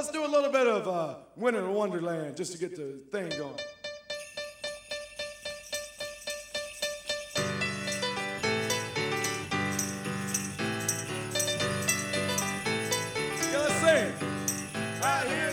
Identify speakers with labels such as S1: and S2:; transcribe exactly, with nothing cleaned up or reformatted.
S1: let's do a little bit of uh, Winter Wonderland just to get the thing going. Gonna sing. Right here.